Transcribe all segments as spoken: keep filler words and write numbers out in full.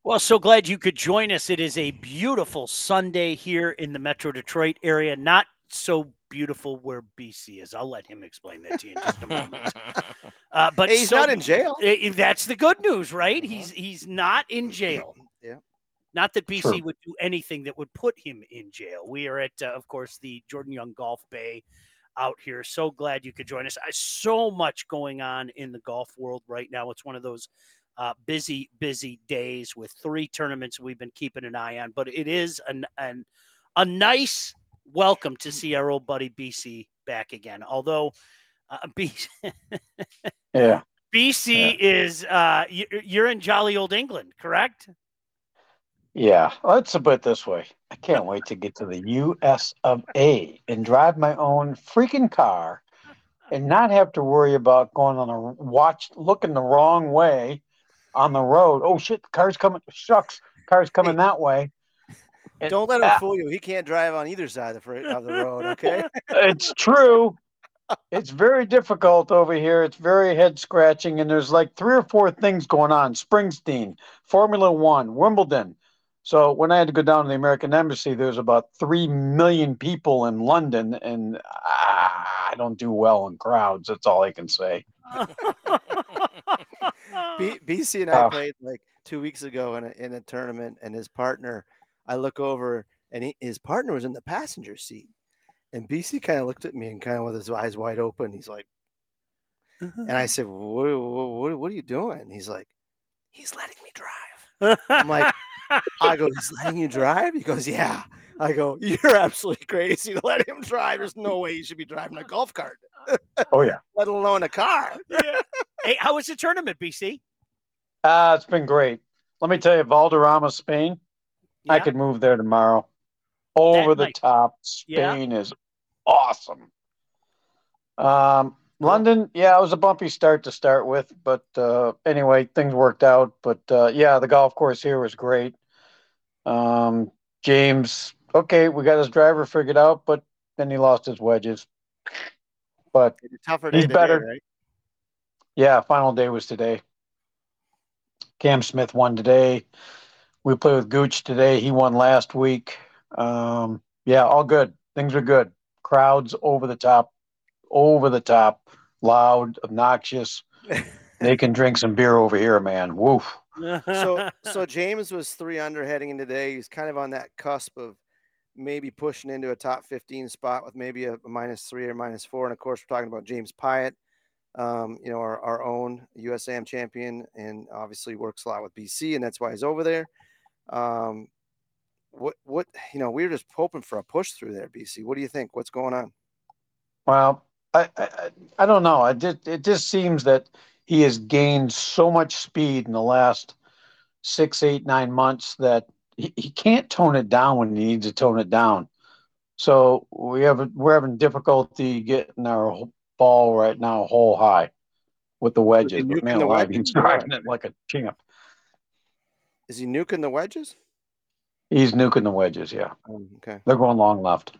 Well, so glad you could join us. It is a beautiful Sunday here in the Metro Detroit area. Not so beautiful where B C is. I'll let him explain that to you in just a moment. Uh, but Hey, he's so, not in jail. eh, that's the good news, right? He's he's not in jail. Yeah. Not that B C True. would do anything that would put him in jail. We are at, uh, of course, the Jordan Young Golf Bay out here. So glad you could join us. I, so much going on in the golf world right now. It's one of those uh, busy, busy days with three tournaments we've been keeping an eye on. But it is an, an a nice welcome to see our old buddy B C back again. Although uh, B C, Yeah. B C Yeah. is uh, you, you're in jolly old England, correct? Yeah. Let's put it this way. I can't wait to get to the U S of A and drive my own freaking car and not have to worry about going on a watch, looking the wrong way on the road. Oh, shit, the car's coming. Shucks, car's coming Hey, that way. And, Don't let him ah, fool you. He can't drive on either side of the, fr- of the road, okay? it's true. It's very difficult over here. It's very head scratching, and there's like three or four things going on. Springsteen, Formula One, Wimbledon. So when I had to go down to the American Embassy, there's about three million people in London, and ah, I don't do well in crowds. That's all I can say. B- BC and I Uh, played like two weeks ago in a, in a tournament, and his partner, I look over, and he, his partner was in the passenger seat. And B C kind of looked at me and kind of with his eyes wide open. He's like, and I said, what, what, what are you doing? He's like, he's letting me drive. I'm like, I go, he's letting you drive? He goes, yeah. I go, you're absolutely crazy to let him drive. There's no way you should be driving a golf cart, oh yeah, let alone a car. Yeah. Hey, how was the tournament, B C? uh, it's been great. Let me tell you, Valderrama, Spain. I Yeah, could move there tomorrow. Over the night. top, Yeah. Spain is awesome. Um, Cool. London, yeah, it was a bumpy start to start with, but uh, anyway, things worked out. But uh, yeah, the golf course here was great. Um, James, okay, we got his driver figured out, but then he lost his wedges. But It's a tougher he's day today, better. right? Yeah, final day was today. Cam Smith won today. We played with Gooch today. He won last week. Um, yeah, all good. Things are good. Crowds over the top, over the top, loud, obnoxious. They can drink some beer over here, man. Woof. So so James was three under heading in today. He's kind of on that cusp of maybe pushing into a top fifteen spot with maybe a, a minus three or minus four. And of course, we're talking about James Pyatt, um, you know, our, our own U S A M champion, and obviously works a lot with B C, and that's why he's over there. Um, what what you know, we were just hoping for a push through there, B C. What do you think? What's going on? Well, I, I I don't know. I just it just seems that he has gained so much speed in the last six, eight, nine months that he, he can't tone it down when he needs to tone it down. So we have we're having difficulty getting our ball right now hole high with the Is he wedges. But man nuking the alive, he's wedges or what? driving it like a champ. Is he nuking the wedges? He's nuking the wedges. Yeah, Um, okay. they're going long left.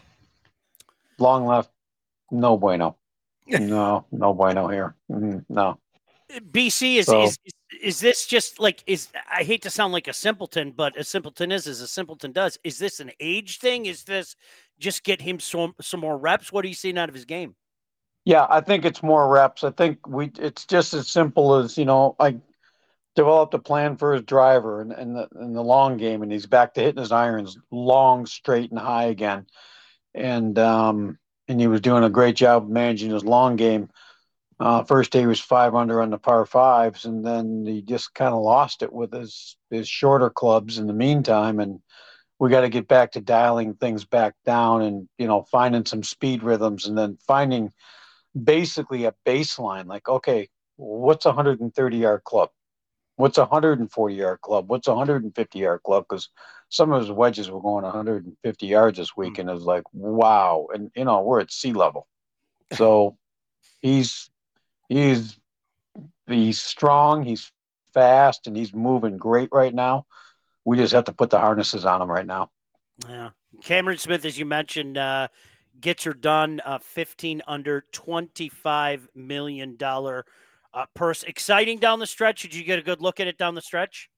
Long left, no bueno. No, no bueno here. Mm, no. B C is, So is is this just like is I hate to sound like a simpleton, but a simpleton is as a simpleton does. Is this an age thing? Is this just get him some some more reps? What are you seeing out of his game? yeah, I think it's more reps. I think we it's just as simple as, you know, I developed a plan for his driver and in, in the in the long game, and he's back to hitting his irons long, straight, and high again. And um and he was doing a great job managing his long game. Uh, first day he was five under on the par fives, and then he just kind of lost it with his his shorter clubs in the meantime. And we got to get back to dialing things back down, and you know, finding some speed rhythms, and then finding basically a baseline. Like, okay, what's a one hundred thirty yard club? What's a one hundred forty yard club? What's a one hundred fifty yard club? Because some of his wedges were going one hundred fifty yards this week, and it was like, wow. And you know, we're at sea level, so he's he's he's strong, he's fast, and he's moving great right now. We just have to put the harnesses on him right now. Yeah, Cameron Smith, as you mentioned, uh, gets her done. Uh, Fifteen under, twenty five million dollar uh, purse. Exciting down the stretch. Did you get a good look at it down the stretch?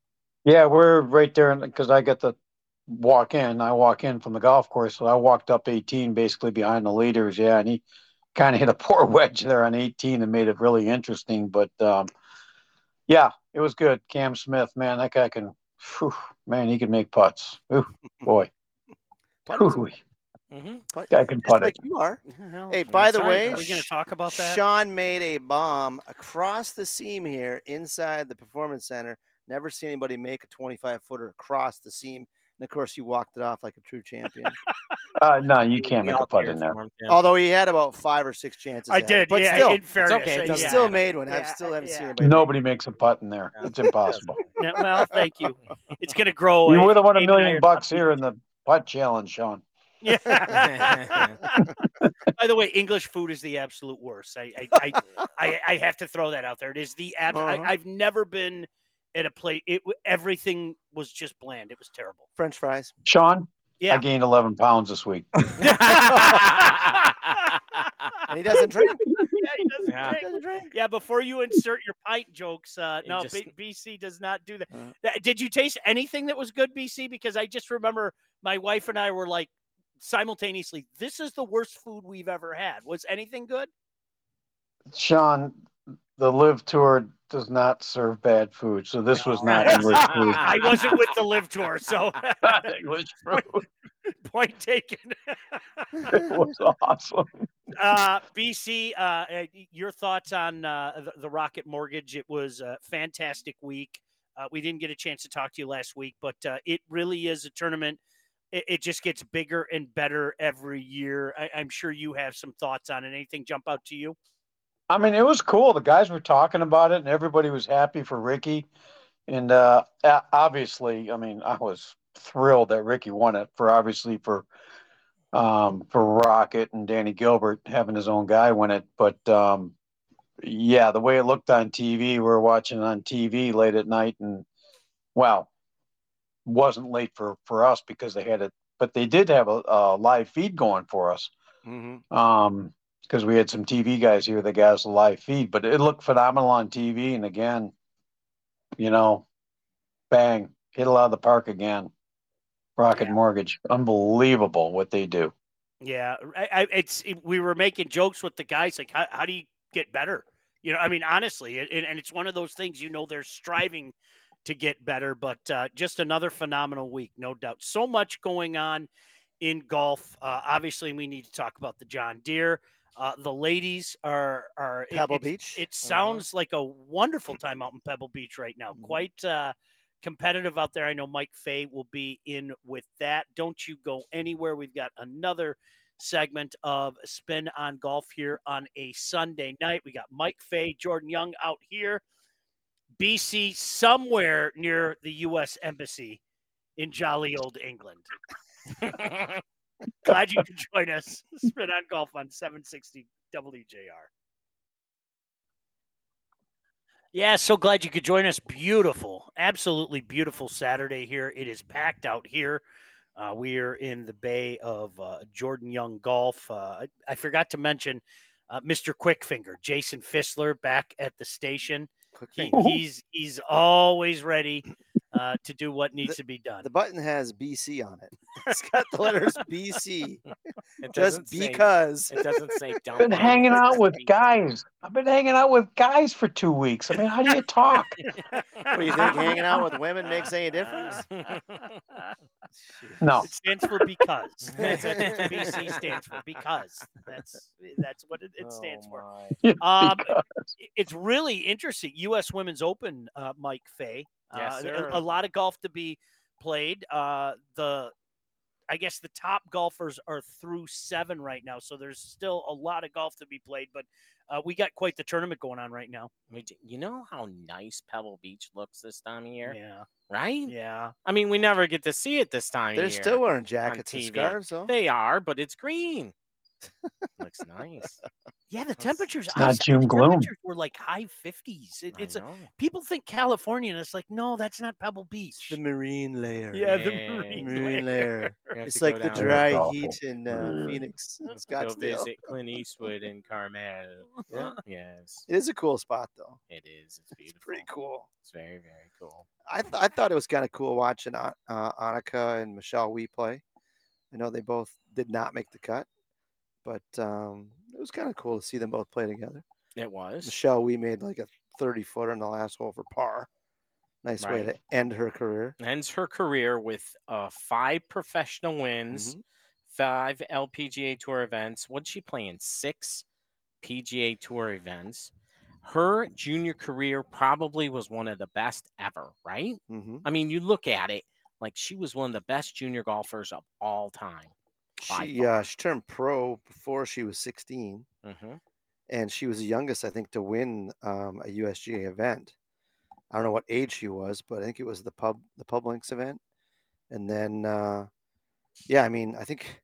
Yeah, we're right there because I got the walk in. I walk in from the golf course, so I walked up eighteen, basically behind the leaders. Yeah, and he kind of hit a poor wedge there on eighteen and made it really interesting. But um, yeah, it was good. Cam Smith, man, that guy can, whew, man, he can make putts. Ooh, boy, Ooh, Mm-hmm. guy can Just putt like it. you are. Well, Hey, by the right. way, are we going to talk about that? Sean made a bomb across the seam here inside the Performance Center. Never seen anybody make a twenty-five footer across the seam. And of course, you walked it off like a true champion. Uh, no, you can't We make all a putt cheered in there. for him, yeah. Although he had about five or six chances. I at it. did, but yeah. still, in fairness, okay, it uh, he doesn't yeah. still matter. made one. I Yeah, still haven't yeah. seen anybody. Nobody makes a putt in there. It's impossible. Yeah, well, thank you. It's going to grow. You uh, would have won a Abe and I million are bucks talking- here in the putt challenge, Sean. Yeah. By the way, English food is the absolute worst. I I, I, I, I have to throw that out there. It is the ab- Uh-huh. I, I've never been at a plate. It w- everything was just bland. It was terrible. French fries. Sean, Yeah. I gained eleven pounds this week. And he doesn't drink. Yeah, he doesn't Yeah. drink. He doesn't drink. Yeah, before you insert your pint jokes, uh, He no, just- B- BC does not do that. Uh. That- Did you taste anything that was good, B C? Because I just remember my wife and I were like simultaneously, this is the worst food we've ever had. Was anything good? Sean, the Live Tour does not serve bad food, so this was not I English food. wasn't with the live tour, so Not English food. point taken. It was awesome. uh, B C, uh, uh, your thoughts on uh, the, the Rocket Mortgage? It was a fantastic week. Uh, we didn't get a chance to talk to you last week, but uh, it really is a tournament. It, it just gets bigger and better every year. I, I'm sure you have some thoughts on it. Anything jump out to you? I mean, it was cool. The guys were talking about it, and everybody was happy for Ricky. And uh, a- obviously, I mean, I was thrilled that Ricky won it for obviously for um, for Rocket and Danny Gilbert having his own guy win it. But um, yeah, the way it looked on T V, we were watching it on T V late at night, and well, wasn't late for for us because they had it, but they did have a, a live feed going for us. Mm-hmm. Um, because we had some T V guys here that got us a live feed, but it looked phenomenal on T V. And again, you know, bang, hit it out of the park again. Rocket Yeah. Mortgage, unbelievable what they do. Yeah, I, I, it's it, we were making jokes with the guys like, how, how do you get better? You know, I mean, honestly, it, and it's one of those things. You know, they're striving to get better, but uh, just another phenomenal week, no doubt. So much going on in golf. Uh, obviously, we need to talk about the John Deere. Uh, the ladies are are it- Pebble it, Beach. It sounds like a wonderful time out in Pebble Beach right now. Mhm. Quite uh, competitive out there. I know Mike Fay will be in with that. Don't you go anywhere. We've got another segment of Spin on Golf here on a Sunday night. We got Mike Fay, Jordan Young out here. B C somewhere near the U S Embassy in jolly old England. Glad you could join us. Spin on Golf on seven sixty W J R. Yeah, so glad you could join us. Beautiful, absolutely beautiful Saturday here. It is packed out here. Uh, we are in the bay of uh, Jordan Young Golf. Uh, I, I forgot to mention uh, Mister Quickfinger, Jason Fissler, back at the station. Quick He, finger. he's he's always ready uh, to do what needs to be done. The button has B C on it. It's got the letters B C. It Just doesn't say- because. it doesn't say don't. I've been run. hanging It out says with be- guys. I've been hanging out with guys for two weeks. I mean, how do you talk? What do you think? Hanging out with women makes any difference? No. It stands for because. That's what B C stands for because. That's that's what it, it stands Oh, for. my. Um, Because- it's really interesting. U S Women's Open, uh, Mike Fay. Yes, Uh, sir. a, a lot of golf to be played. Uh, the, I guess the top golfers are through seven right now, so there's still a lot of golf to be played. But uh, we got quite the tournament going on right now. We d- You know how nice Pebble Beach looks this time of year, Yeah, right? yeah. I mean, we never get to see it this time They're of year. still wearing jackets and T V. scarves, though. They are, but it's green. Looks nice. Yeah, the That's- temperatures. It's I not said June the gloom. temperatures were like high fifties. It, I it's a, know. people think California, and it's like, no, that's not Pebble Beach. The marine layer. yeah, the Yeah. marine, marine layer. You have It's to go like the down there. dry Awful. heat in uh, Mm. Phoenix, and to go Scottsdale. visit Clint Eastwood in Carmel. Yeah. Yes, It is a cool spot, though. it is. It's beautiful. It's pretty cool. It's very, very cool. I th- I thought it was kind of cool watching uh, uh, Annika and Michelle Wee play. I know they both did not make the cut, but um, it was kind of cool to see them both play together. It was. Michelle Wee made like a thirty footer in the last hole for par. Nice way to Right. end her career. Ends her career with uh, five professional wins, Mhm. five L P G A Tour events. What'd she play in? Six P G A Tour events. Her junior career probably was one of the best ever, right? Mm-hmm. I mean, you look at it, like she was one of the best junior golfers of all time. By She uh, she turned pro before she was sixteen, Mm-hmm. and she was the youngest, I think, to win um, a U S G A event. I don't know what age she was, but I think it was the pub the Publinks event. And then, uh, yeah, I mean, I think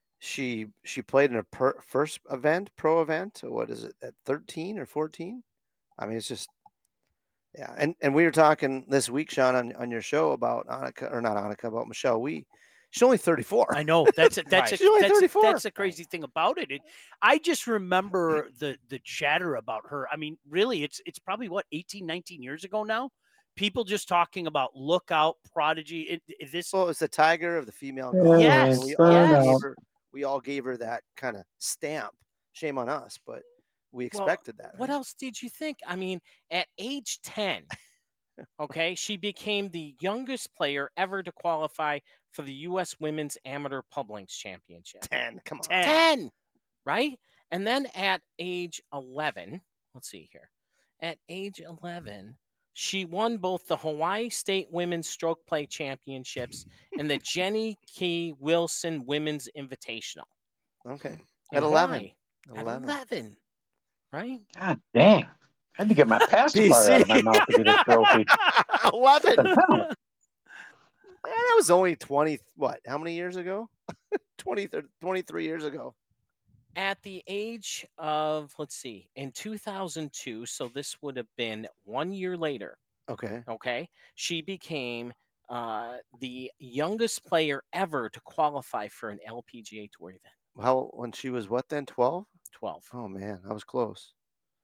she she played in a per, first event, pro event. What is it, at thirteen or fourteen? I mean, it's just, yeah. And and we were talking this week, Sean, on, on your show about Annika, or not Annika, about Michelle Wee. She's only thirty-four. I know that's a, that's Right. a, She's only that's, thirty-four. that's the crazy thing about it. it. I just remember the the chatter about her. I mean, really, it's it's probably what eighteen, nineteen years ago now. People just talking about lookout prodigy. It, it- this Well, it's the tiger of the female Yeah, golf. Yes, And we burn all yes. gave out. her, we all gave her that kind of stamp. Shame on us, but we Well, expected that. What right? else did you think? I mean, at age ten, okay, she became the youngest player ever to qualify for the U S Women's Amateur Publinks Championship. Ten. Come on. ten. ten, right? And then at age eleven, let's see here. At age eleven, she won both the Hawaii State Women's Stroke Play Championships and the Jenny Key Wilson Women's Invitational. Okay. in At eleven. Hawaii. At eleven. eleven, right? God dang. I had to get my pacifier out of my mouth to get a trophy. eleven. What the hell? Man, that was only twenty. What? How many years ago? twenty, thirty, twenty-three years ago. At the age of, let's see, in two thousand two, so this would have been one year later, Okay. okay, she became uh, the youngest player ever to qualify for an L P G A Tour event. How, when she was what then? twelve? twelve. Oh, man. I was close.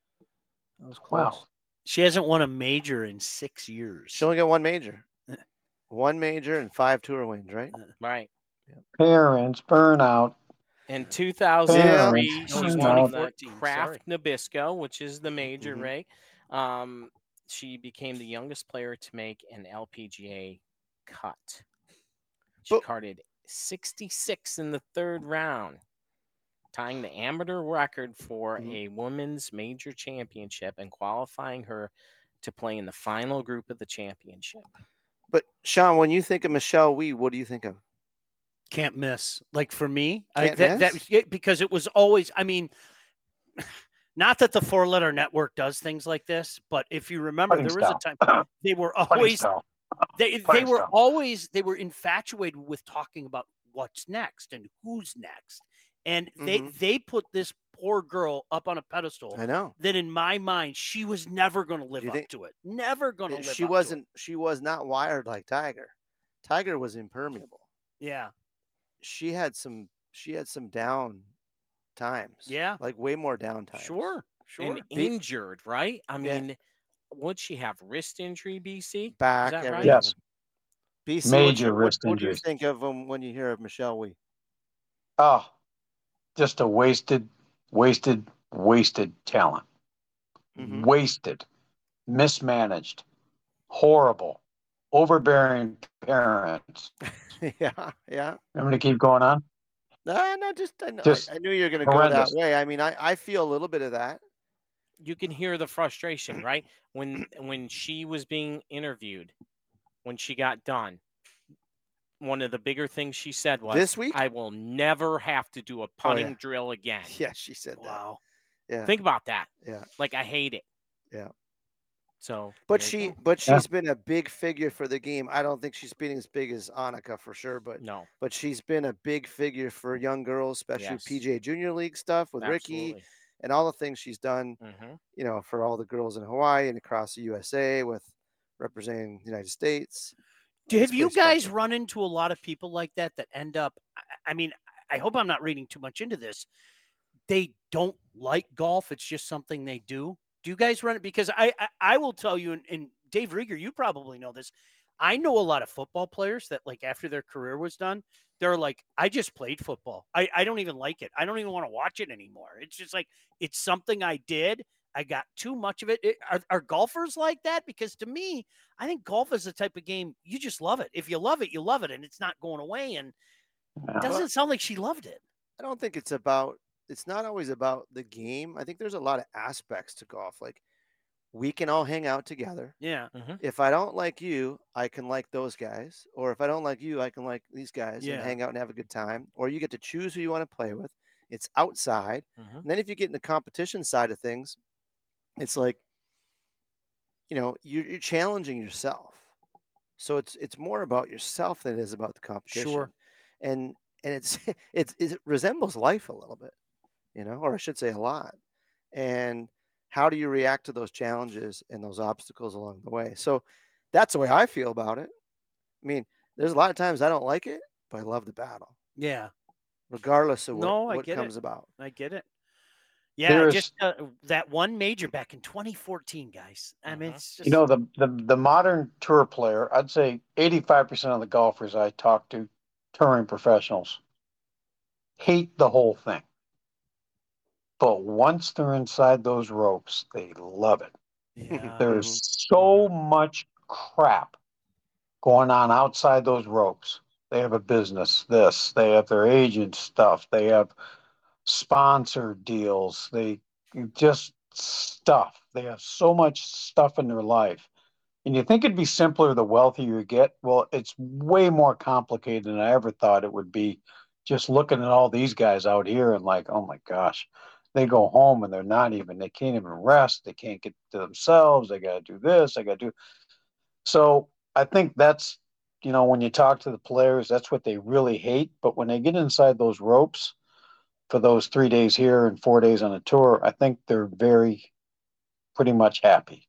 I was close. Wow. she hasn't won a major in six years. She only got one major. One major and five tour wins, right? Right. Parents, burnout. In two thousand three, Parents, she burnout. won the fourteen, Kraft sorry. Nabisco, which is the major, Mhm. right? Um, she became the youngest player to make an L P G A cut. She But- carded sixty-six in the third round, tying the amateur record for Mhm. a women's major championship and qualifying her to play in the final group of the championship. But, Sean, when you think of Michelle Wee, what do you think of? Can't miss. Like for me, I, Can't that, that miss? it, because it was always. I mean, not that the Four Letter Network does things like this, but if you remember, Putting there was a style. time they were Funny always style. they they Funny were style. always they were infatuated with talking about what's next and who's next, and they Mhm. they put this poor girl up on a pedestal I know. that in my mind she was never going to live You up think- to it. Never going to Uh, live. She up to it. wasn't. She was not wired like Tiger. Tiger was impermeable. Yeah. She had some. She had some down times. Yeah. Like way more down times. Sure. Sure. And injured, right? I Yeah. mean, would she have wrist injury, B C? Back. that right? everything. Yes. B C, Major what, you- what, wrist what do you injuries. think of them when you hear of Michelle Wee? Oh, just a wasted, wasted, wasted talent. Mhm. Wasted, mismanaged, horrible, overbearing parents. yeah, yeah. I'm going to keep going on. No, no, just I, know, Just I, I knew you were going to go that horrendous. way. I mean, I, I feel a little bit of that. You can hear the frustration, right? When when she was being interviewed, when she got done, one of the bigger things she said was, This week? I will never have to do a putting yeah. drill again. Yeah, she said that. Wow. Yeah, Think about that. yeah. Like, I hate it. Yeah. So, But there you she, go. but Yeah. she's been a big figure for the game. I don't think she's been as big as Annika for sure, but No, but she's been a big figure for young girls, especially with Yes. P G A Junior League stuff with Ricky absolutely. and all the things she's done. hmm You know, for all the girls in Hawaii and across the U S A with representing the United States. Do- It's Have you pretty guys special. run into a lot of people like that that end up? I- I mean, I hope I'm not reading too much into this. They don't like golf. It's just something they do. Do you guys run it? Because I I, I will tell you, and, and Dave Rieger, you probably know this. I know a lot of football players that, like, after their career was done, they're like, I just played football. I, I don't even like it. I don't even want to watch it anymore. It's just like, it's something I did. I got too much of it. It- are, are golfers like that? Because to me, I think golf is the type of game you just love it. If you love it, you love it, and it's not going away. And Yeah. it doesn't sound like she loved it. I don't think it's about. It's not always about the game. I think there's a lot of aspects to golf. Like we can all hang out together. Yeah. If I don't like you, I can like those guys. Or if I don't like you, I can like these guys Yeah. and hang out and have a good time. Or you get to choose who you want to play with. It's outside. Mhm. And then if you get in the competition side of things, it's like, you know, you're, you're challenging yourself. So it's it's more about yourself than it is about the competition. Sure. And and it's it's it resembles life a little bit, you know, or I should say a lot. And how do you react to those challenges and those obstacles along the way? So that's the way I feel about it. I mean, there's a lot of times I don't like it, but I love the battle, Yeah. regardless of what, No, I what get comes it. about. I get it. Yeah, There's, just uh, that one major back in twenty fourteen, guys. I mean, Mhm. it's just you know, the, the the modern tour player, I'd say eighty-five percent of the golfers I talk to, touring professionals, hate the whole thing. But once they're inside those ropes, they love it. yeah. There's so much crap going on outside those ropes. They have a business, this, they have their agent stuff, they have sponsor deals, they just stuff. They have so much stuff in their life. And you think it'd be simpler the wealthier you get? Well, it's way more complicated than I ever thought it would be. Just looking at all these guys out here and like, oh my gosh, they go home and they're not even, they can't even rest. They can't get to themselves. They got to do this. They got to do. So I think that's, you know, when you talk to the players, that's what they really hate. But when they get inside those ropes for those three days here and four days on a tour, I think they're very, pretty much happy.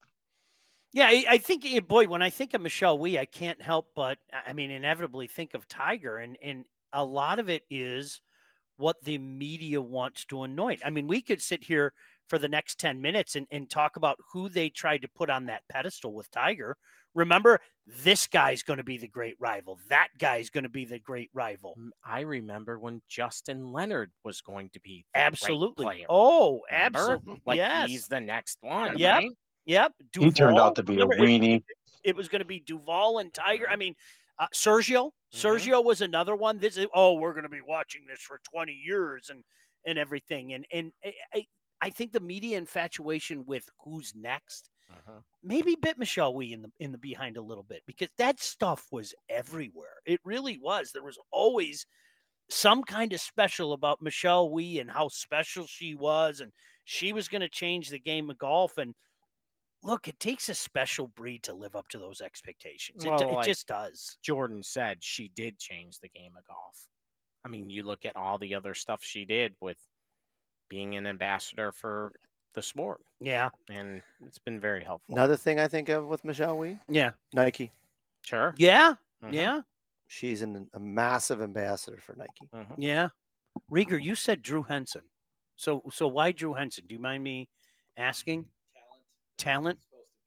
Yeah, I, I think, eh, boy, when I think of Michelle Wee, I can't help but, I mean, inevitably think of Tiger, and and a lot of it is what the media wants to anoint. I mean, we could sit here for the next ten minutes and, and talk about who they tried to put on that pedestal with Tiger. Remember, this guy's going to be the great rival. That guy's going to be the great rival. M- I remember when Justin Leonard was going to be the great Absolutely. player. Oh, Remember? absolutely. Like yes. he's the next one. Yep. Right? Yep. He turned Duval. out to be a Remember, it- weenie. It was going to be Duval and Tiger. I mean, uh, Sergio. Mhm. Sergio was another one. This is, oh, we're going to be watching this for twenty years and and everything. And and I, I, I think the media infatuation with who's next Uh-huh. maybe bit Michelle Wee in the in the behind a little bit, because that stuff was everywhere. It really was. There was always some kind of special about Michelle Wee and how special she was, and she was going to change the game of golf. And look, it takes a special breed to live up to those expectations. It, Well, it like- just does. Jordan said she did change the game of golf. I mean, you look at all the other stuff she did with being an ambassador for the sport, Yeah. and it's been very helpful. Another thing I think of with Michelle Wee, Yeah. Nike. Sure. Yeah. Mhm. Yeah. She's an, a massive ambassador for Nike. Mhm. Yeah. Rieger, you said Drew Henson. So so why Drew Henson? Do you mind me asking? Talent?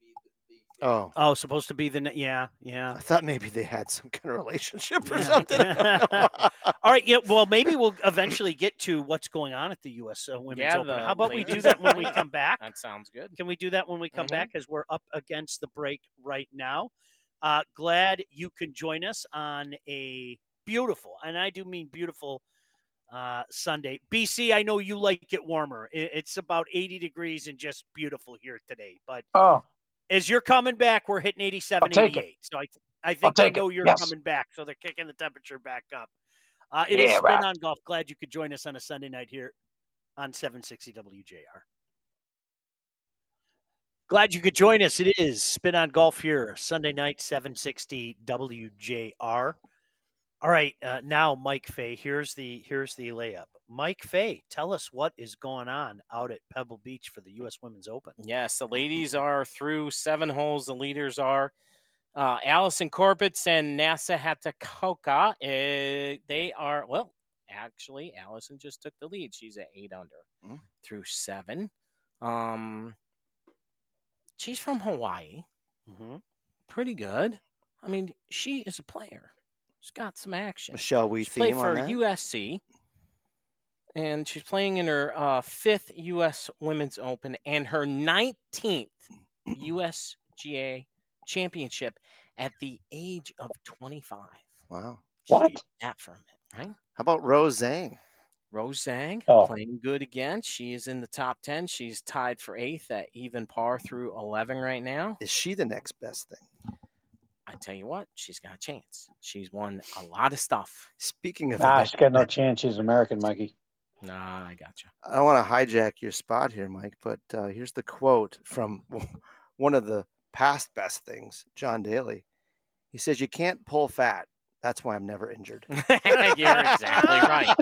Oh, Oh, supposed to be the ne- yeah, yeah. I thought maybe they had some kind of relationship or Yeah. something. I don't know. All right, yeah. Well, maybe we'll eventually get to what's going on at the U S uh, Women's Yeah, Open. the How about we do ladies. that when we come back? That sounds good. Can we do that when we come Mhm. back, as we're up against the break right now? Uh, glad you can join us on a beautiful, and I do mean beautiful, uh, Sunday. B C, I know you like it warmer. It, it's about eighty degrees and just beautiful here today. But Oh, as you're coming back, we're hitting eighty-seven, I'll take it. eighty-eight. So I, I think they take it. know you're Yes. coming back. So they're kicking the temperature back up. Uh, it Yeah, is Spin right. on Golf. Glad you could join us on a Sunday night here on seven sixty W J R. Glad you could join us. It is Spin on Golf here, Sunday night, seven sixty W J R. All right, uh, now Mike Fay. Here's the here's the layup. Mike Fay, tell us what is going on out at Pebble Beach for the U S Women's Open. Yes, the ladies are through seven holes. The leaders are uh, Allison Corbett and Nasa Hatakoka. Uh, they are, well, actually, Allison just took the lead. She's at eight under Mm. through seven. Um, she's from Hawaii. Mm-hmm. Pretty good. I mean, she is a player. She's got some action. Shall we She played theme on for that? U S C, and she's playing in her uh, fifth U S Women's Open and her nineteenth U S G A championship at the age of twenty-five. Wow. What? That for a minute, right? How about Rose Zhang? Rose Zhang Oh. playing good again. She is in the top ten. She's tied for eighth at even par through eleven right now. Is she the next best thing? I tell you what, she's got a chance. She's won a lot of stuff. Speaking of, Nah, that, she's got no chance. She's American, Mikey. Nah, I got you. I don't want to hijack your spot here, Mike, but uh, here's the quote from one of the past best things, John Daly. He says, "You can't pull fat. That's why I'm never injured." You're exactly right.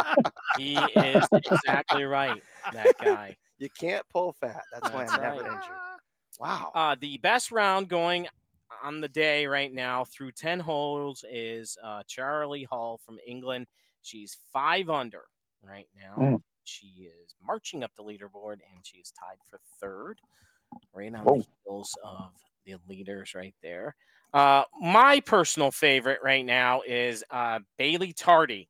He is exactly right, that guy. You can't pull fat. That's, why That's I'm never right. injured. Wow. Uh, the best round going on the day right now through ten holes is uh, Charlie Hall from England. She's five under right now. Mm. She is marching up the leaderboard, and she is tied for third, right on Whoa. the heels of the leaders right there. Uh, my personal favorite right now is uh, Bailey Tardy.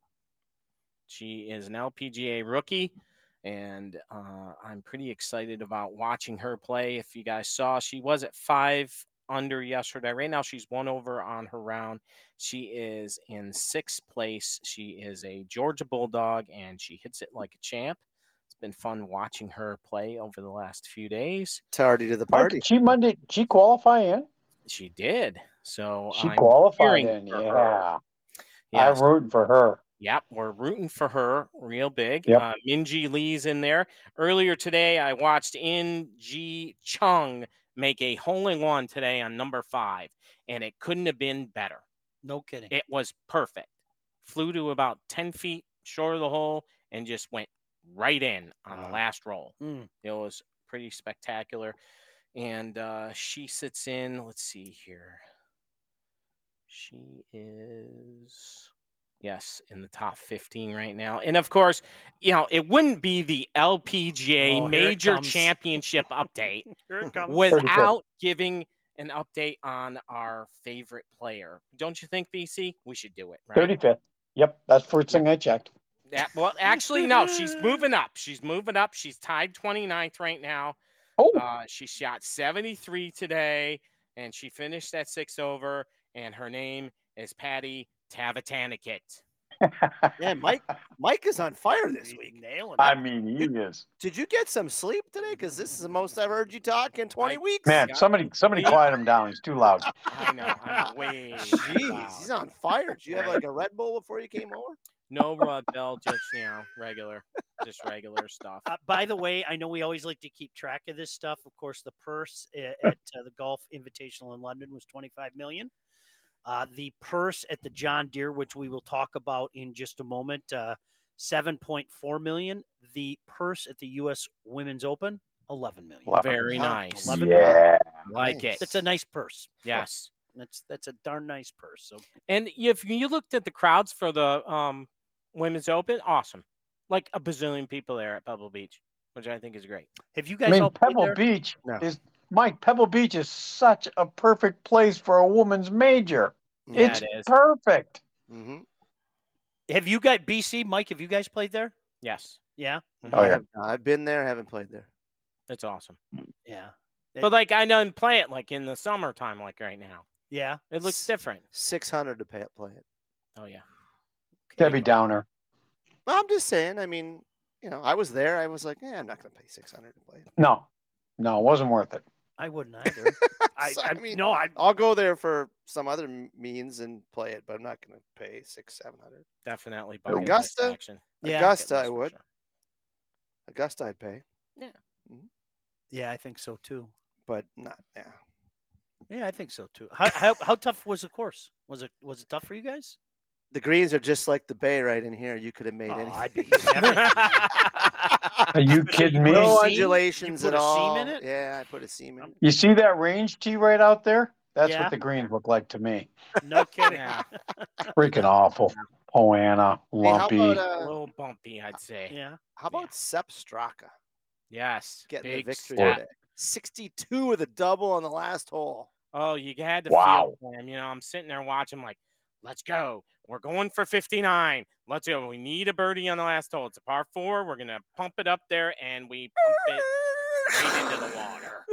She is an L P G A rookie, and uh, I'm pretty excited about watching her play. If you guys saw, she was at five under yesterday. Right now, she's one over on her round. She is in sixth place. She is a Georgia Bulldog, and she hits it like a champ. It's been fun watching her play over the last few days. Tardy to the Mark, party. did she Monday? Did she qualify in? She did. So She I'm qualified cheering in. for Yeah. her. I'm Yes. rooting for her. Yep, we're rooting for her real big. Yep. Uh, Minji Lee's in there. Earlier today, I watched In Ji Chung make a hole-in-one today on number five, and it couldn't have been better. No kidding. It was perfect. Flew to about ten feet short of the hole and just went right in on the Wow. last roll. Mm. It was pretty spectacular. And uh, she sits in, let's see here. She is, yes, in the top fifteen right now. And of course, you know, it wouldn't be the L P G A Oh, here it Major comes. Championship update Here it comes. without giving an update on our favorite player. Don't you think, B C? We should do it, right? thirty-fifth. Yep. That's the first thing I checked. Yeah, well, actually, no. She's moving up. She's moving up. She's tied twenty-ninth right now. Oh, Uh, she shot seventy-three today, and she finished at six over, and her name is Patty Tavatanikit. Yeah, Mike. Mike is on fire this week. Nailing I it. mean, he is. Did you get some sleep today? Because this is the most I've heard you talk in twenty I- weeks. Man, got somebody somebody sleep. quiet him down. He's too loud. I know. I'm way. Jeez, loud. he's on fire. Did you have like a Red Bull before you came over? No Rod Bell, just, you know, regular, just regular stuff. Uh, by the way, I know we always like to keep track of this stuff. Of course, the purse at, at uh, the Golf Invitational in London was twenty-five million dollars. Uh, the purse at the John Deere, which we will talk about in just a moment, uh, seven point four million dollars. The purse at the U S Women's Open, eleven million dollars. Eleven. Very Wow. nice. eleven Yeah. Like Nice. it. That's a nice purse. Yes. That's that's a darn nice purse. So And if you looked at the crowds for the um, Women's Open, awesome. Like a bazillion people there at Pebble Beach, which I think is great. have you I guys mean, all played Pebble there? Beach No. is Mike. Pebble Beach is such a perfect place for a woman's major. Yeah, It's it is. perfect. Mm-hmm. Have you got B C, Mike? Have you guys played there? Yes. Yeah, Oh, yeah. I've been there. Haven't played there. It's awesome. yeah, But like I don't play it like in the summertime, like right now. yeah. It looks different. Six hundred to pay play it. Oh yeah. Debbie Downer. Well, I'm just saying. I mean, you know, I was there. I was like, yeah, I'm not going to pay six hundred to play it. No, no, it wasn't worth it. I wouldn't either. I, So, I, I mean, no, I I'll go there for some other m- means and play it, but I'm not going to pay six, seven hundred. Definitely. Augusta? bucket list action. Yeah. Augusta, Bucket I list for would. sure. Augusta, I'd pay. yeah, I think so too. but not yeah. Yeah, I think so too. How, how how tough was the course? Was it was it tough for you guys? The greens are just like the bay right in here. You could have made Oh, anything. I'd be Are you So kidding you me? put a No seam? undulations You put at a seam all. in it? Yeah, I put a seam in. Um, it. You see that range tee right out there? That's Yeah. what the greens look like to me. No kidding. Yeah. Freaking awful. Poana, Hey, how lumpy. about A uh, little bumpy, I'd say. Yeah. how about Yeah. Sepp Straka Yes. getting big the victory step. today? sixty-two with a double on the last hole. Oh, you had to Wow. feel for him. You know, I'm sitting there watching, like, let's go. We're going for fifty-nine. Let's go. We need a birdie on the last hole. It's a par four. We're gonna pump it up there, and we pump it right into the water.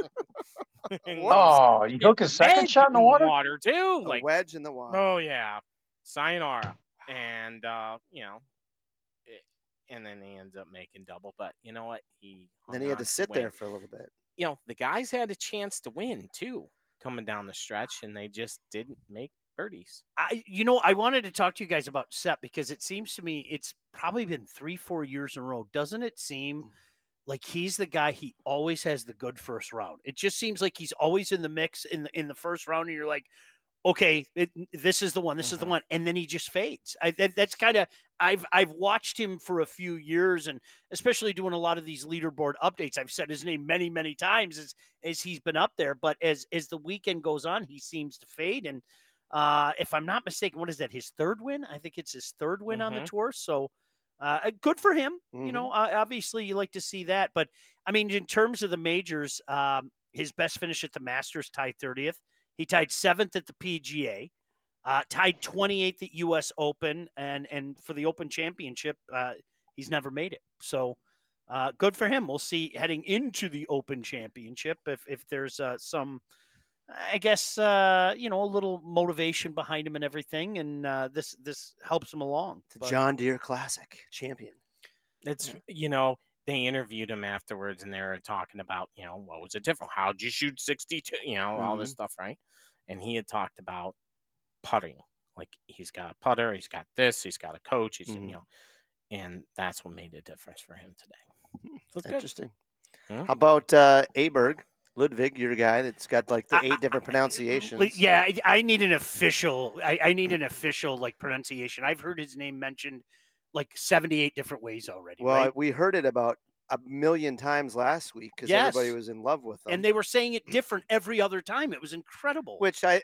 And What? Oh, you took his second Edge shot in the water? water too. A Like, wedge in the water. oh yeah, sayonara. And uh, you know, it, and then he ends up making double. But you know what? He then hung he had on to sit win. there for a little bit. You know, the guys had a chance to win too, coming down the stretch, and they just didn't make birdies. I, you know, I wanted to talk to you guys about Sepp because it seems to me it's probably been three, four years in a row. Doesn't it seem like he's the guy? He always has the good first round. It just seems like he's always in the mix in the in the first round, and you're like, okay, it, this is the one. This mm-hmm. is the one, and then he just fades. I, that, that's kind of I've I've watched him for a few years, and especially doing a lot of these leaderboard updates. I've said his name many, many times as as he's been up there, but as as the weekend goes on, he seems to fade. And uh, if I'm not mistaken, what is that? His third win? I think it's his third win mm-hmm. on the tour. So uh, good for him. Mm-hmm. You know, uh, obviously you like to see that, but I mean, in terms of the majors, um, his best finish at the Masters tied thirtieth. He tied seventh at the P G A, uh, tied twenty-eighth at U S Open, and and for the Open Championship, uh, he's never made it. So uh, good for him. We'll see heading into the Open Championship if if there's uh, some, I guess, uh, you know, a little motivation behind him and everything, and uh, this this helps him along. The John Deere Classic champion. It's, you know, they interviewed him afterwards and they were talking about, you know, what was it different? How'd you shoot sixty-two? You know, mm-hmm. all this stuff, right? And he had talked about putting. Like, he's got a putter, he's got this, he's got a coach, he's, mm-hmm. you know, and that's what made a difference for him today. So interesting. Hmm? How about uh, Aberg? Ludwig, you're a guy that's got like the eight I, different pronunciations. Yeah, I, I need an official. I, I need an official like pronunciation. I've heard his name mentioned like seventy-eight different ways already. Well, right? we heard it about a million times last week because yes. everybody was in love with them, and they were saying it different every other time. It was incredible. Which I,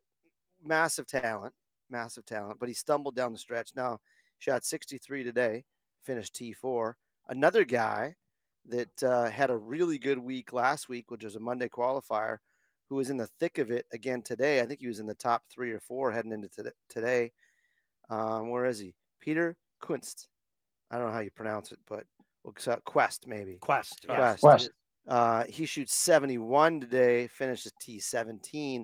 massive talent, massive talent. But he stumbled down the stretch. Now shot sixty-three today, finished T four. Another guy that uh, had a really good week last week, which was a Monday qualifier, who was in the thick of it again today. I think he was in the top three or four heading into t- today. Um, where is he? Peter Kunst. I don't know how you pronounce it, but we'll Quest maybe. Quest. Yeah. Quest. Quest. Uh, he shoots seventy-one today, finishes T seventeen.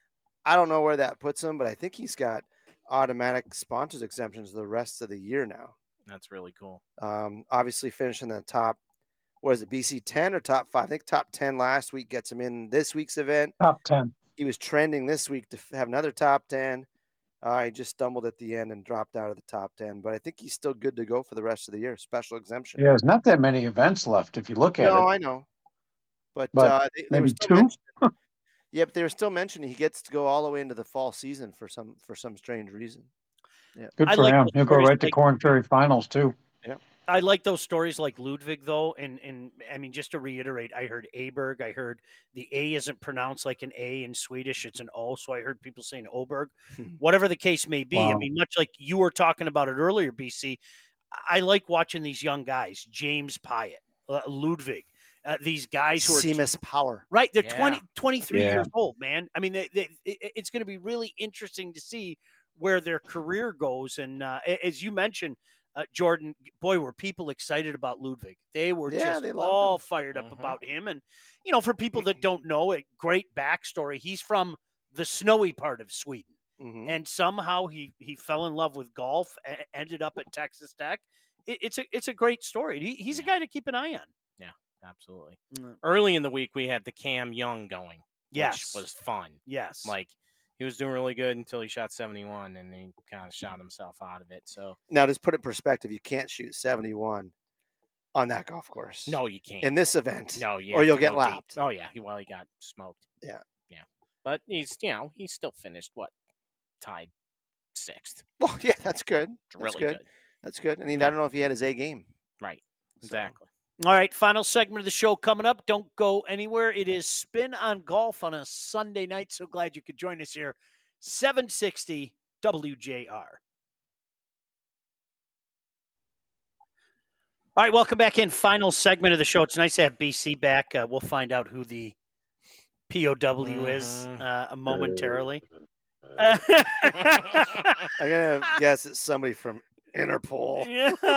I don't know where that puts him, but I think he's got automatic sponsors exemptions the rest of the year now. That's really cool. Um, obviously finishing the top, what is it, B C ten or top five? I think top ten last week gets him in this week's event. Top ten. He was trending this week to have another top ten. Uh, he just stumbled at the end and dropped out of the top ten, but I think he's still good to go for the rest of the year. Special exemption. Yeah, there's not that many events left if you look at no, it. No, I know. But, but uh, they, they maybe were two. Yeah, but they were still mentioning he gets to go all the way into the fall season for some for some strange reason. Yeah, good for like him. He'll go right to like, Corn Ferry Finals too. Yeah, I like those stories like Ludwig though, and and I mean just to reiterate, I heard Aberg. I heard the A isn't pronounced like an A in Swedish; it's an O. So I heard people saying Oberg. Whatever the case may be, wow. I mean, much like you were talking about it earlier, B C. I like watching these young guys, James Pyatt, uh, Ludwig. Uh, these guys who are Seamus Power, right? They're yeah. twenty, twenty-three yeah. years old, man. I mean, they, they, it, it's going to be really interesting to see where their career goes. And uh, as you mentioned, uh, Jordan, boy, were people excited about Ludwig. They were yeah, just they all him. fired up uh-huh. about him. And, you know, for people that don't know it, great backstory. He's from the snowy part of Sweden. Mm-hmm. And somehow he, he fell in love with golf, and ended up at Texas Tech. It, it's a, it's a great story. He, he's yeah. a guy to keep an eye on. Yeah. Absolutely. Mm. Early in the week, we had the Cam Young going, yes. which was fun. Yes. Like, he was doing really good until he shot seventy-one, and he kind of shot himself out of it. So now, just put it in perspective, you can't shoot seventy-one on that golf course. No, you can't. In this event. No, you or have you'll to get go deep. lapped. Oh yeah, he well he got smoked. Yeah. Yeah. But he's you know, he's still finished what? Tied sixth. Well, yeah, that's good. It's That's really good. good. That's good. I mean, I don't know if he had his A game. Right. So- Exactly. All right, final segment of the show coming up. Don't go anywhere. It is Spin on Golf on a Sunday night. So glad you could join us here. seven sixty W J R. All right, welcome back in. Final segment of the show. It's nice to have B C back. Uh, we'll find out who the P O W is uh, momentarily. I'm gonna guess it's somebody from Interpol.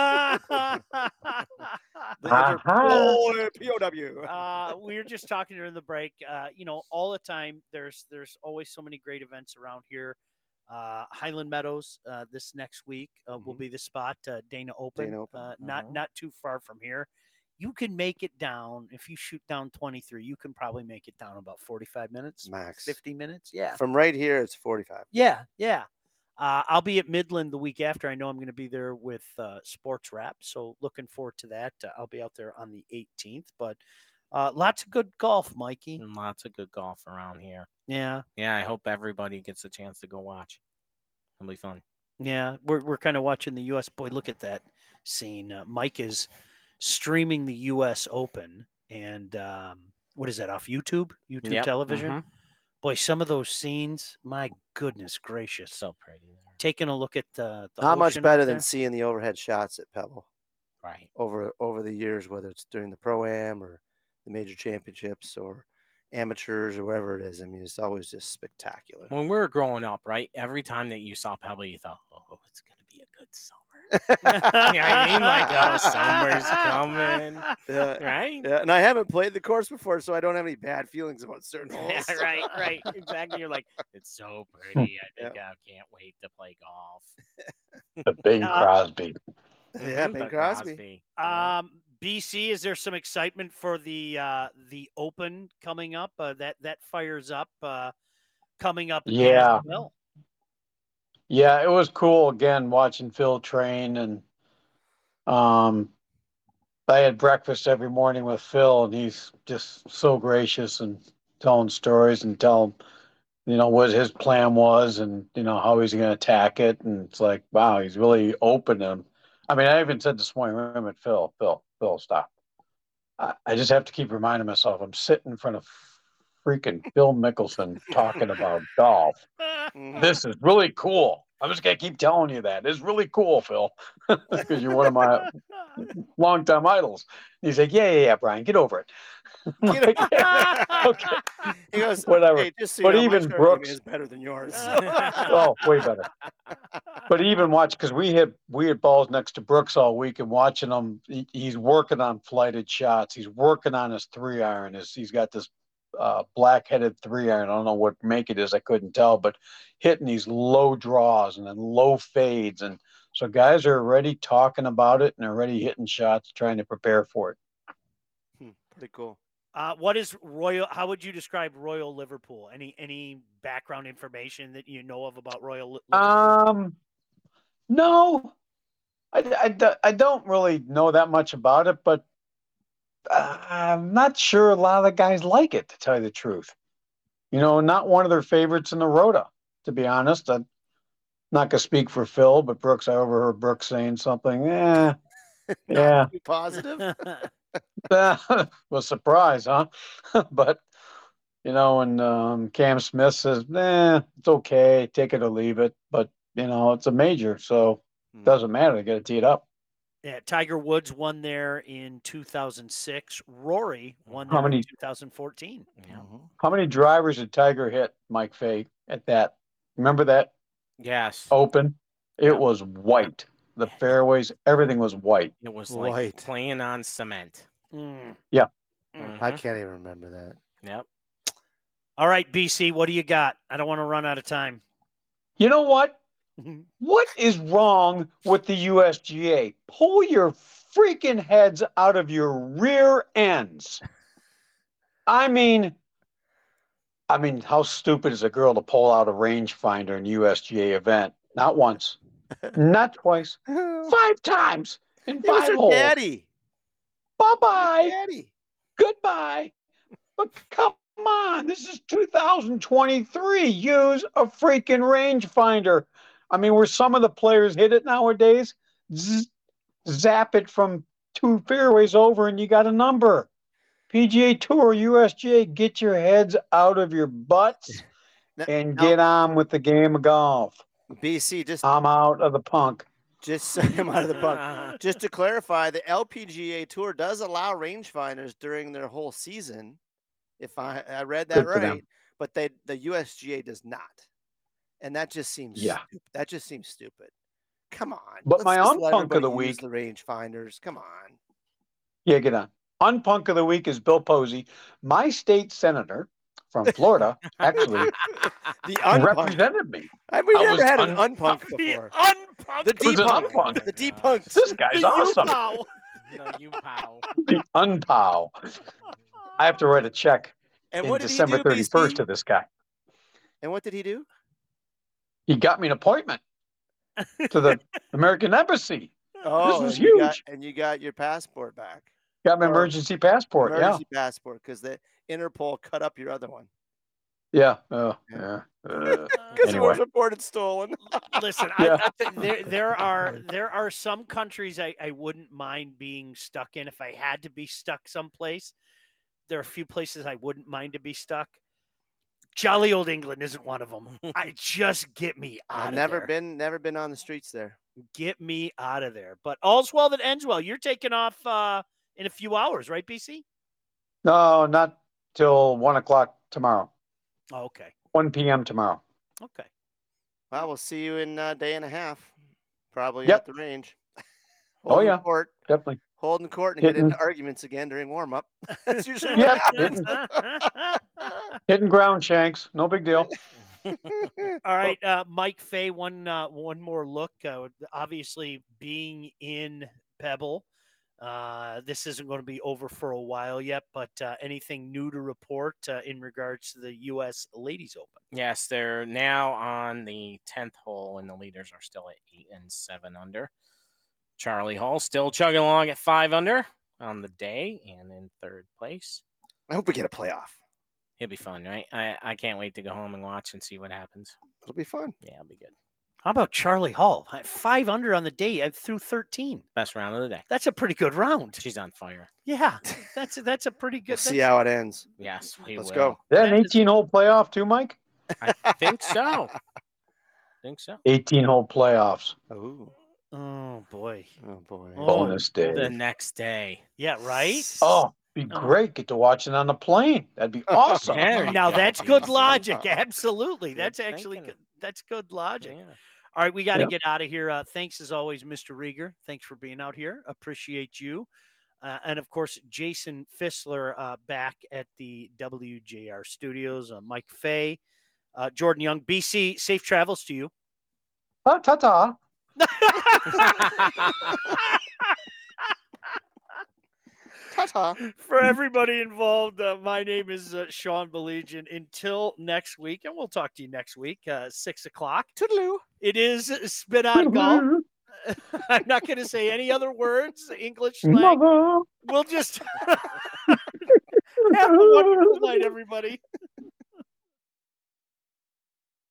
The Interpol P O W. uh, we were just talking during the break. Uh, you know, all the time. There's there's always so many great events around here. Uh, Highland Meadows uh, this next week uh, will Mhm. be the spot. Uh, Dana Open, Dana Open. Uh, not Mhm. not too far from here. You can make it down if you shoot down twenty-three. You can probably make it down about forty-five minutes, Max. fifty minutes. Yeah, From right here, it's forty-five. yeah, yeah. Uh, I'll be at Midland the week after. I know I'm going to be there with uh, Sports Wrap, so looking forward to that. Uh, I'll be out there on the eighteenth, but uh, lots of good golf, Mikey. And lots of good golf around here. Yeah, Yeah, I hope everybody gets a chance to go watch. It'll be fun. yeah. We're we're kind of watching the U S Boy, look at that scene. Uh, Mike is streaming the U S Open, and um, what is that off YouTube? YouTube Yep, television. mhm. Boy, some of those scenes, my goodness gracious! So pretty there. Taking a look at uh, the Not much ocean better up than there. seeing the overhead shots at Pebble Right. over over the years, whether it's during the Pro-Am or the major championships or amateurs or wherever it is. I mean, it's always just spectacular. When we were growing up, right, every time that you saw Pebble, you thought, oh, it's going to be a good summer. You know what I mean? Like, oh, summer's coming. Yeah, Right? yeah, and I haven't played the course before, so I don't have any bad feelings about certain holes. Yeah, right, right. Exactly. You're like, it's so pretty. I think I can't wait to play golf. The Bing Uh, Crosby. Yeah, Mhm, Bing the Crosby. Yeah. Um, B C, is there some excitement for the uh, the Open coming up? Uh, that that fires up uh, coming up. again as Yeah. well. Yeah, it was cool again watching Phil train, and um, I had breakfast every morning with Phil, and he's just so gracious and telling stories and telling, you know, what his plan was and you know how he's going to attack it, and it's like, wow, he's really open. And I mean, I even said this morning, remember, Phil, Phil, Phil, stop. I, I just have to keep reminding myself I'm sitting in front of freaking Phil Mickelson talking about golf. Mhm. This is really cool. I'm just gonna keep telling you that. It's really cool, Phil, because you're one of my longtime idols. And he's like, yeah, yeah, yeah, Brian, get over it. I'm like, "Yeah, okay, He goes, whatever." Hey, just so you But know, my even short game Brooks- is better than yours. Oh, way better. But even watch, because we had we had balls next to Brooks all week, and watching him, he, he's working on flighted shots. He's working on his three iron. His, he's got this uh, black-headed three iron. I don't know what make it is. I couldn't tell, but hitting these low draws and then low fades, and so guys are already talking about it and already hitting shots, trying to prepare for it. Hmm, pretty cool. Uh, what is Royal? How would you describe Royal Liverpool? Any any background information that you know of about Royal Li- Liverpool? Um, no, I, I, I don't really know that much about it, but uh, I'm not sure a lot of the guys like it, to tell you the truth. You know, not one of their favorites in the Rota, to be honest. I'm not going to speak for Phil, but Brooks, I overheard Brooks saying something. Eh, yeah. Too positive. Was surprised, huh? But, you know, and um, Cam Smith says, nah, it's okay. Take it or leave it. But, you know, it's a major, so it doesn't matter. They got to tee it up. Yeah, Tiger Woods won there in two thousand six. Rory won there How many- in two thousand fourteen. Yeah. Mhm. How many drivers did Tiger hit, Mike Fay, at that? Remember that Yes. Open? It Yeah. was white. The fairways, everything was white. It was like White. playing on cement. Mm. Yeah. I Mhm. can't even remember that. Yep. All right, B C, what do you got? I don't want to run out of time. You know what? What is wrong with the U S G A? Pull your freaking heads out of your rear ends. I mean, I mean, how stupid is a girl to pull out a rangefinder in a U S G A event? Not once, not twice, it five times in was five her holes. daddy. Bye-bye. Daddy. Goodbye. But come on, this is two thousand twenty-three. Use a freaking rangefinder. I mean, where some of the players hit it nowadays, zzz, zap it from two fairways over and you got a number. P G A Tour, U S G A, get your heads out of your butts Now- and now- get on with the game of golf. B C, just I'm out of the punk. just I'm out of the punk. Just to clarify, the L P G A Tour does allow rangefinders during their whole season. If I, I read that Good for them. right, but they the U S G A does not, and that just seems Yeah. stupid. That just seems stupid. Come on, But my just let unpunk of everybody the use week- the rangefinders. Come on. Yeah, get on. Unpunk of the week is Bill Posey, my state senator from Florida, actually The unpunk. represented me. I, we I never was had an un- unpunk The before. unpunk. The It was an depunked. unpunk. The depunked. This guy's The awesome. U-Pow. No, you pow. The unpow. I have to write a check And in what did December he do, B C? thirty-first to this guy. And what did he do? He got me an appointment to the American Embassy. Oh, was and you got- huge. and you got your passport back. Got my Or emergency passport. Emergency passport, because the Interpol cut up your other one. Yeah. Yeah. Oh, yeah. Uh, Because it Anyway. was reported stolen. Listen, Yeah. I, I think there there are there are some countries I, I wouldn't mind being stuck in if I had to be stuck someplace. There are a few places I wouldn't mind to be stuck. Jolly old England isn't one of them. I just get me out I've of never there. been, never been on the streets there. Get me out of there. But all's well that ends well. You're taking off uh, in a few hours, right, B C? no, not till one o'clock tomorrow. Oh, okay. one p.m. tomorrow. Okay. Well, we'll see you in a day and a half, probably Yep. at the range. Oh, Holding yeah. court, Definitely. holding court, and get Hitting- into arguments again during warm up. That's usually Yeah, what happens. Hitting ground shanks. No big deal. All right, uh, Mike Fay. One uh, one more look. Uh, obviously, being in Pebble, uh, this isn't going to be over for a while yet. But uh, anything new to report uh, in regards to the U S Ladies Open? Yes, they're now on the tenth hole, and the leaders are still at eight and seven under. Charlie Hall still chugging along at five under on the day and in third place. I hope we get a playoff. It'll be fun, right? I, I can't wait to go home and watch and see what happens. It'll be fun. Yeah, it'll be good. How about Charlie Hall? Five under on the day uh, through thirteen. Best round of the day. That's a pretty good round. She's on fire. Yeah, that's that's a pretty good. We'll see that's- how it ends. Yes, we Let's will. go. Is that an That is- eighteen-hole playoff too, Mike? I think so. think so. eighteen-hole playoffs. Oh, Oh boy. oh boy. Oh, Bonus day. The next day. Yeah, right. Oh, be great. Get to watch it on the plane. That'd be awesome. There you Now go, that's B good C. logic. Absolutely, Good that's actually thinking. good. That's good logic. Yeah. All right, we got to Yep. get out of here. Uh, thanks as always, Mister Rieger. Thanks for being out here. Appreciate you. Uh, and of course, Jason Fissler uh, back at the W J R studios. Uh, Mike Fay, uh, Jordan Young, B C. Safe travels to you. Ah, ta-ta. Ta-ta. For everybody involved, uh, my name is uh, Sean Belegian. Until next week, and we'll talk to you next week, uh, six o'clock. Toodaloo. It is Spin on Golf. I'm not going to say any other words, English slang. Mother. We'll just have a wonderful night, everybody.